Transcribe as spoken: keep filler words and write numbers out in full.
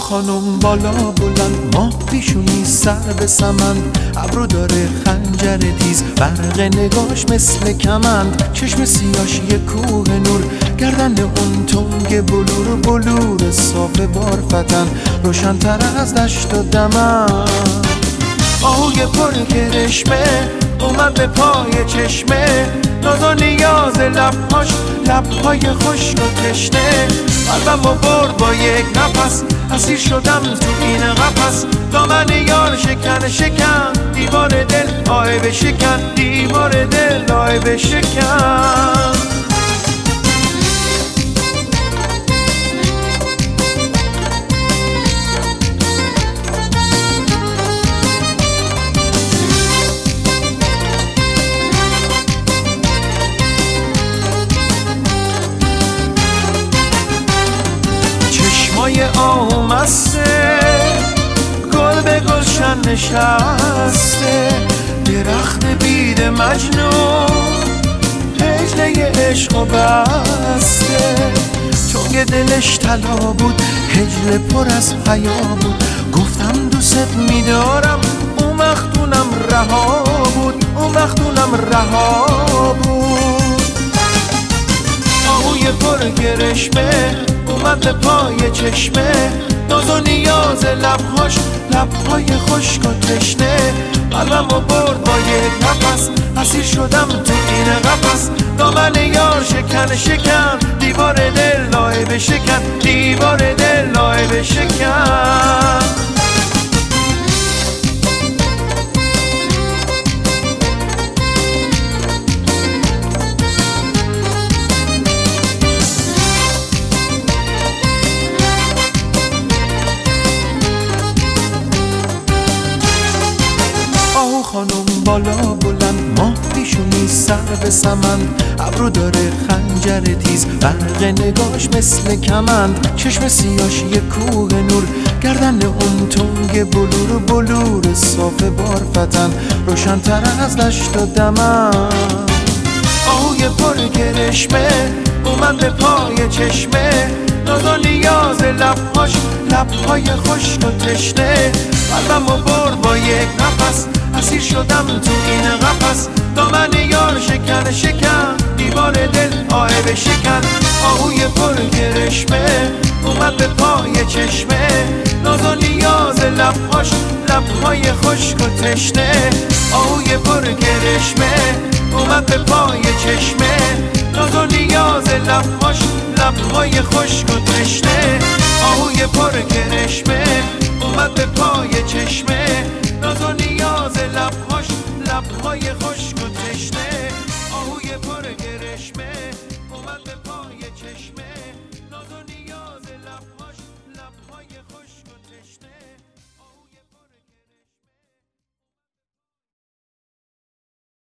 خانم بالا بلند، ماه پیشونی سر به سمند، ابرو داره خنجر تیز، برق نگاش مثل کمند، چشم سیاش یه کوه نور، گردن اون تنگ بلور بلور صاف بارفتن، روشن‌تر از دشت و دمن. آهوی پر کرشمه اومد به پای چشمه، ناز و نیاز لبهاش، لبهای خشک و تشنه، قلبم و برد با یک نفس، اسیر شدم تو این قفس، دامن یار شکن شکن، دیوار دل آی بشکن، دیوار دل آی بشکن. چشمای آمسته، گل به گلشن نشسته، درخت بید مجنون، هجله عشق و بسته، چونگ دلش طلا بود، هجله پر از حیا بود، گفتم دوست میدارم، اون وقتونم رها بود، اون وقتونم رها بود. آهوی پر گرشمه اومد به پای چشمه، ناز و نیاز لبهاش، لبهای خشک و تشنه، قلبم و برد با یک نفس، اسیر شدم تو این قفس، دامن یار شکن شکن، دیوار دل لای بشکن، دیوار دل لای بشکن. آهو خانم بالا بلند، ماه پیشونی سر به سمند، ابرو داره خنجر تیز، برق نگاش مثل کمند، چشم سیاش یه کوه نور، گردن اون تنگ بلور بلور صاف بارفتن، روشن‌تر از دشت و دمن. آهوی پر گرشمه اومد به پای چشمه، ناز و نیاز لبهاش، لبهای خشک و تشنه، قلبم و برد با یک نفس، اسیر شدم تو این قفس، دامن یار شکن شکن، دیوار دل آی بشکن. آهوی پر گرشمه اومد به پای چشمه، ناز و نیاز لبهاش، لبهای خشک و تشنه، آهوی پر گرشمه اومد به پای چشمه، ناز و نیاز لبهاش، لبهای خشک و تشنه، آهوی پر گرشمه اومد به پای چشمه، ناز و نیاز لبهاش، لبهای